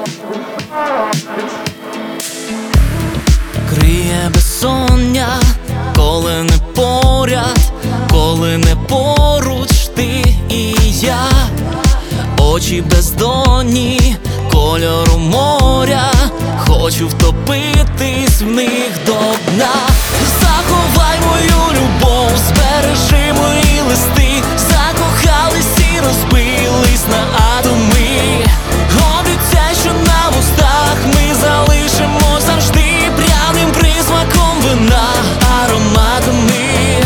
Криє безсоння, коли не поряд, коли не поруч ти і я. Очі бездонні, кольору моря, хочу втопитись в них до дна. Заховай мою любов, збережи мої листи, закохались і розбились на атоми. Обіцяй, що на вустах ми залишимо завжди пряним присмаком вина, ароматами,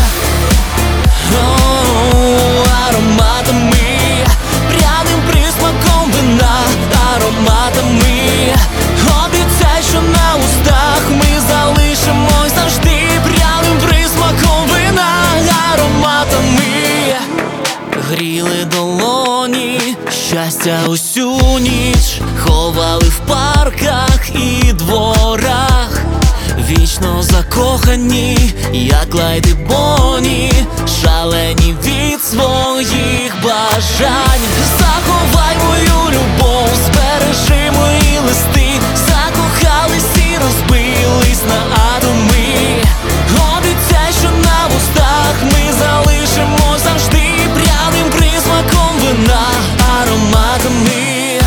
ароматами, пряним присмаком вина, ароматами. Обіцяй, що на устах ми залишимось завжди пряним присмаком вина, ароматами. Гріли долоні, щастя усю ніч, ховали в парках і дворах. Вічно закохані, як Клайд і Бонні, шалені від своїх бажань. Заховай мою любов, збережи мої листи, закохались і розбились на атоми. Обіцяй, що на вустах ми залишимо завжди пряним присмаком вина, ароматами,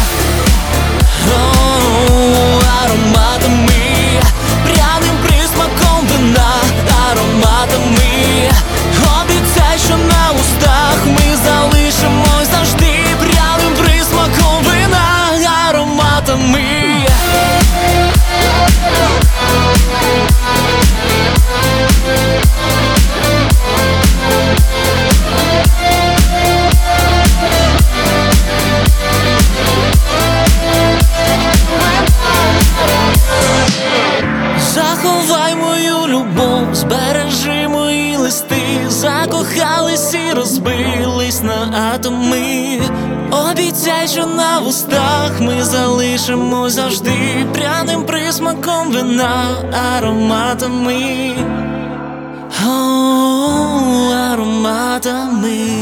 ароматами, пряним присмаком вина, ароматами. Обіцяй, що на устах ми залишимось завжди пряним присмаком вина, ароматами. Заховай мою любов, збережи мої листи, закохались і розбились на атоми. Обіцяй, що на вустах ми залишимо завжди пряним присмаком вина, ароматами, ароматами.